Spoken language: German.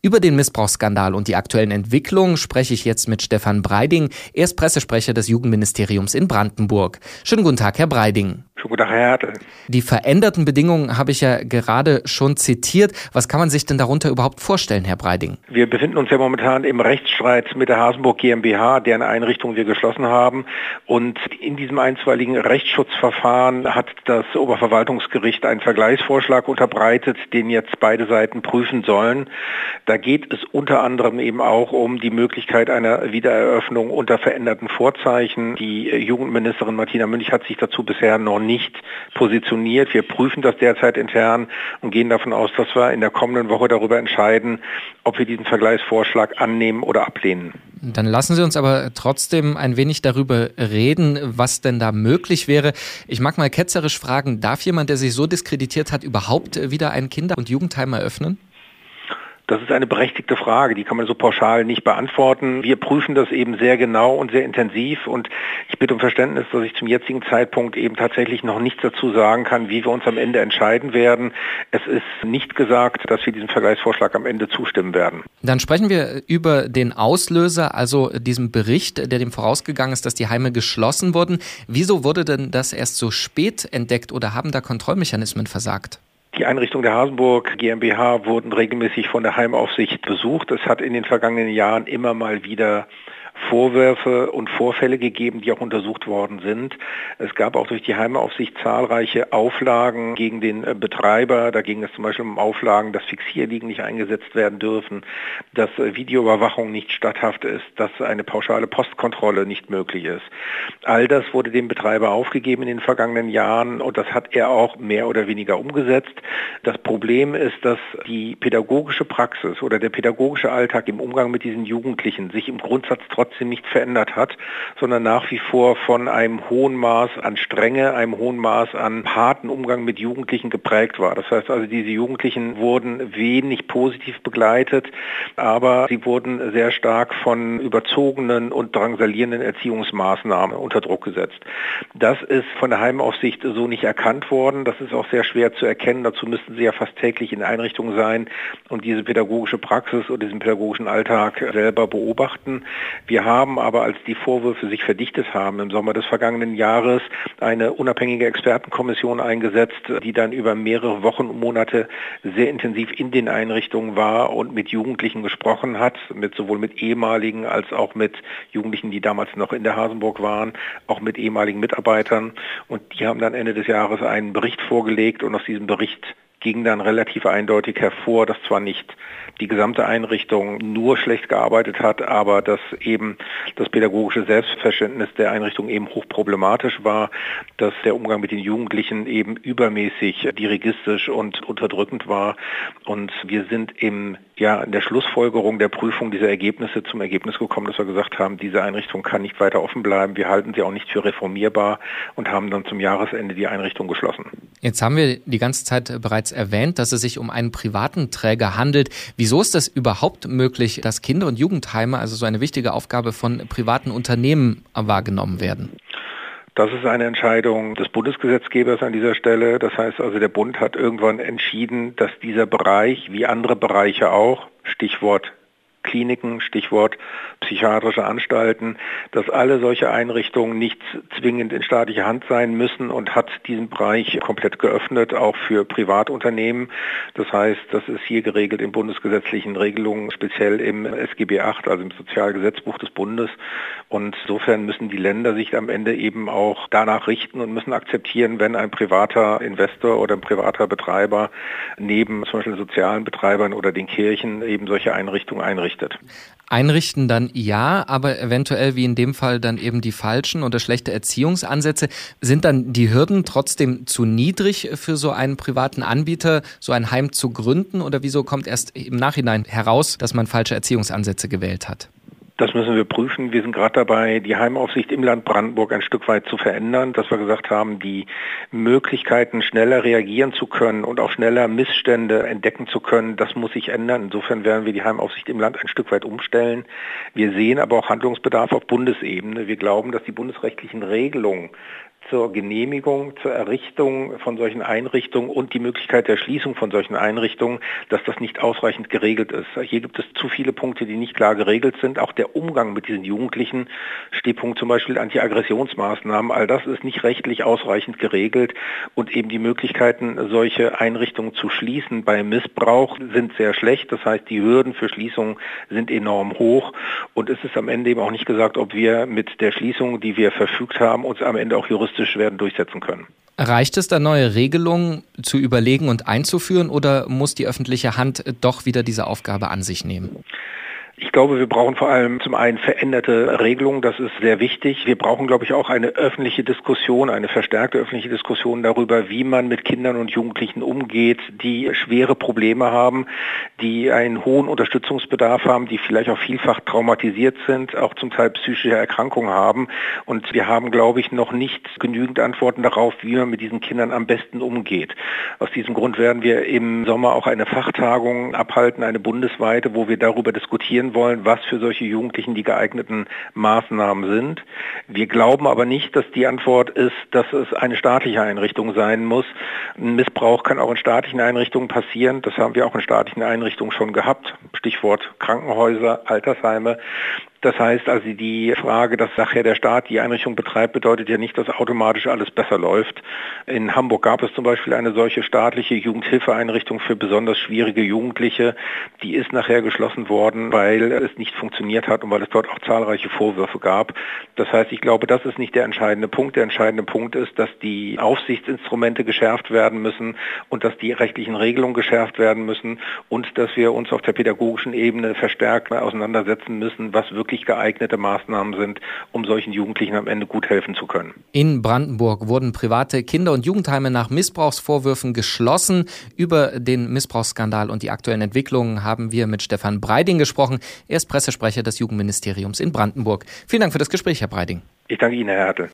Über den Missbrauchsskandal und die aktuellen Entwicklungen spreche ich jetzt mit Stefan Breiding. Er ist Pressesprecher des Jugendministeriums in Brandenburg. Schönen guten Tag, Herr Breiding. Schönen guten Tag, Herr Hertel. Die veränderten Bedingungen habe ich ja gerade schon zitiert. Was kann man sich denn darunter überhaupt vorstellen, Herr Breiding? Wir befinden uns ja momentan im Rechtsstreit mit der Hasenburg GmbH, deren Einrichtung wir geschlossen haben. Und in diesem einstweiligen Rechtsschutzverfahren hat das Oberverwaltungsgericht einen Vergleichsvorschlag unterbreitet, den jetzt beide Seiten prüfen sollen. Da geht es unter anderem eben auch um die Möglichkeit einer Wiedereröffnung unter veränderten Vorzeichen. Die Jugendministerin Martina Münch hat sich dazu bisher noch nicht positioniert. Wir prüfen das derzeit intern und gehen davon aus, dass wir in der kommenden Woche darüber entscheiden, ob wir diesen Vergleichsvorschlag annehmen oder ablehnen. Dann lassen Sie uns aber trotzdem ein wenig darüber reden, was denn da möglich wäre. Ich mag mal ketzerisch fragen, darf jemand, der sich so diskreditiert hat, überhaupt wieder ein Kinder- und Jugendheim eröffnen? Das ist eine berechtigte Frage, die kann man so pauschal nicht beantworten. Wir prüfen das eben sehr genau und sehr intensiv und ich bitte um Verständnis, dass ich zum jetzigen Zeitpunkt eben tatsächlich noch nichts dazu sagen kann, wie wir uns am Ende entscheiden werden. Es ist nicht gesagt, dass wir diesem Vergleichsvorschlag am Ende zustimmen werden. Dann sprechen wir über den Auslöser, also diesem Bericht, der dem vorausgegangen ist, dass die Heime geschlossen wurden. Wieso wurde denn das erst so spät entdeckt oder haben da Kontrollmechanismen versagt? Die Einrichtungen der Hasenburg GmbH wurden regelmäßig von der Heimaufsicht besucht. Es hat in den vergangenen Jahren immer mal wieder Vorwürfe und Vorfälle gegeben, die auch untersucht worden sind. Es gab auch durch die Heimaufsicht zahlreiche Auflagen gegen den Betreiber. Da ging es zum Beispiel um Auflagen, dass Fixierliegen nicht eingesetzt werden dürfen, dass Videoüberwachung nicht statthaft ist, dass eine pauschale Postkontrolle nicht möglich ist. All das wurde dem Betreiber aufgegeben in den vergangenen Jahren und das hat er auch mehr oder weniger umgesetzt. Das Problem ist, dass die pädagogische Praxis oder der pädagogische Alltag im Umgang mit diesen Jugendlichen sich im Grundsatz trotzdem nicht verändert hat, sondern nach wie vor von einem hohen Maß an Strenge, einem hohen Maß an harten Umgang mit Jugendlichen geprägt war. Das heißt also, diese Jugendlichen wurden wenig positiv begleitet, aber sie wurden sehr stark von überzogenen und drangsalierenden Erziehungsmaßnahmen unter Druck gesetzt. Das ist von der Heimaufsicht so nicht erkannt worden. Das ist auch sehr schwer zu erkennen. Dazu müssten sie ja fast täglich in Einrichtungen sein und diese pädagogische Praxis oder diesen pädagogischen Alltag selber beobachten. Wir haben aber, als die Vorwürfe sich verdichtet haben, im Sommer des vergangenen Jahres eine unabhängige Expertenkommission eingesetzt, die dann über mehrere Wochen und Monate sehr intensiv in den Einrichtungen war und mit Jugendlichen gesprochen hat, sowohl mit ehemaligen als auch mit Jugendlichen, die damals noch in der Hasenburg waren, auch mit ehemaligen Mitarbeitern. Und die haben dann Ende des Jahres einen Bericht vorgelegt und aus diesem Bericht ging dann relativ eindeutig hervor, dass zwar nicht die gesamte Einrichtung nur schlecht gearbeitet hat, aber dass eben das pädagogische Selbstverständnis der Einrichtung eben hochproblematisch war, dass der Umgang mit den Jugendlichen eben übermäßig dirigistisch und unterdrückend war. Und wir sind in der Schlussfolgerung der Prüfung dieser Ergebnisse zum Ergebnis gekommen, dass wir gesagt haben, diese Einrichtung kann nicht weiter offen bleiben. Wir halten sie auch nicht für reformierbar und haben dann zum Jahresende die Einrichtung geschlossen. Jetzt haben wir die ganze Zeit bereits erwähnt, dass es sich um einen privaten Träger handelt. Wieso ist das überhaupt möglich, dass Kinder- und Jugendheime, also so eine wichtige Aufgabe von privaten Unternehmen, wahrgenommen werden? Das ist eine Entscheidung des Bundesgesetzgebers an dieser Stelle. Das heißt also, der Bund hat irgendwann entschieden, dass dieser Bereich, wie andere Bereiche auch, Stichwort Kliniken, Stichwort psychiatrische Anstalten, dass alle solche Einrichtungen nicht zwingend in staatlicher Hand sein müssen und hat diesen Bereich komplett geöffnet, auch für Privatunternehmen. Das heißt, das ist hier geregelt in bundesgesetzlichen Regelungen, speziell im SGB VIII, also im Sozialgesetzbuch des Bundes. Und insofern müssen die Länder sich am Ende eben auch danach richten und müssen akzeptieren, wenn ein privater Investor oder ein privater Betreiber neben zum Beispiel sozialen Betreibern oder den Kirchen eben solche Einrichtungen einrichtet. Einrichten dann ja, aber eventuell wie in dem Fall dann eben die falschen oder schlechte Erziehungsansätze. Sind dann die Hürden trotzdem zu niedrig für so einen privaten Anbieter, so ein Heim zu gründen? Oder wieso kommt erst im Nachhinein heraus, dass man falsche Erziehungsansätze gewählt hat? Das müssen wir prüfen. Wir sind gerade dabei, die Heimaufsicht im Land Brandenburg ein Stück weit zu verändern, dass wir gesagt haben, die Möglichkeiten, schneller reagieren zu können und auch schneller Missstände entdecken zu können, das muss sich ändern. Insofern werden wir die Heimaufsicht im Land ein Stück weit umstellen. Wir sehen aber auch Handlungsbedarf auf Bundesebene. Wir glauben, dass die bundesrechtlichen Regelungen zur Genehmigung, zur Errichtung von solchen Einrichtungen und die Möglichkeit der Schließung von solchen Einrichtungen, dass das nicht ausreichend geregelt ist. Hier gibt es zu viele Punkte, die nicht klar geregelt sind. Auch der Umgang mit diesen Jugendlichen, Stichpunkt zum Beispiel Anti-Aggressionsmaßnahmen, all das ist nicht rechtlich ausreichend geregelt und eben die Möglichkeiten, solche Einrichtungen zu schließen bei Missbrauch sind sehr schlecht. Das heißt, die Hürden für Schließungen sind enorm hoch und es ist am Ende eben auch nicht gesagt, ob wir mit der Schließung, die wir verfügt haben, uns am Ende auch juristisch werden durchsetzen können. Reicht es da, neue Regelungen zu überlegen und einzuführen oder muss die öffentliche Hand doch wieder diese Aufgabe an sich nehmen? Ich glaube, wir brauchen vor allem zum einen veränderte Regelungen, das ist sehr wichtig. Wir brauchen, glaube ich, auch eine öffentliche Diskussion, eine verstärkte öffentliche Diskussion darüber, wie man mit Kindern und Jugendlichen umgeht, die schwere Probleme haben, die einen hohen Unterstützungsbedarf haben, die vielleicht auch vielfach traumatisiert sind, auch zum Teil psychische Erkrankungen haben. Und wir haben, glaube ich, noch nicht genügend Antworten darauf, wie man mit diesen Kindern am besten umgeht. Aus diesem Grund werden wir im Sommer auch eine Fachtagung abhalten, eine bundesweite, wo wir darüber diskutieren wollen, was für solche Jugendlichen die geeigneten Maßnahmen sind. Wir glauben aber nicht, dass die Antwort ist, dass es eine staatliche Einrichtung sein muss. Ein Missbrauch kann auch in staatlichen Einrichtungen passieren. Das haben wir auch in staatlichen Einrichtungen schon gehabt. Stichwort Krankenhäuser, Altersheime. Das heißt also, die Frage, dass nachher der Staat die Einrichtung betreibt, bedeutet ja nicht, dass automatisch alles besser läuft. In Hamburg gab es zum Beispiel eine solche staatliche Jugendhilfeeinrichtung für besonders schwierige Jugendliche. Die ist nachher geschlossen worden, weil es nicht funktioniert hat und weil es dort auch zahlreiche Vorwürfe gab. Das heißt, ich glaube, das ist nicht der entscheidende Punkt. Der entscheidende Punkt ist, dass die Aufsichtsinstrumente geschärft werden müssen und dass die rechtlichen Regelungen geschärft werden müssen und dass wir uns auf der pädagogischen Ebene verstärkt auseinandersetzen müssen, was wirklich geeignete Maßnahmen sind, um solchen Jugendlichen am Ende gut helfen zu können. In Brandenburg wurden private Kinder- und Jugendheime nach Missbrauchsvorwürfen geschlossen. Über den Missbrauchsskandal und die aktuellen Entwicklungen haben wir mit Stefan Breiding gesprochen. Er ist Pressesprecher des Jugendministeriums in Brandenburg. Vielen Dank für das Gespräch, Herr Breiding. Ich danke Ihnen, Herr Hertel.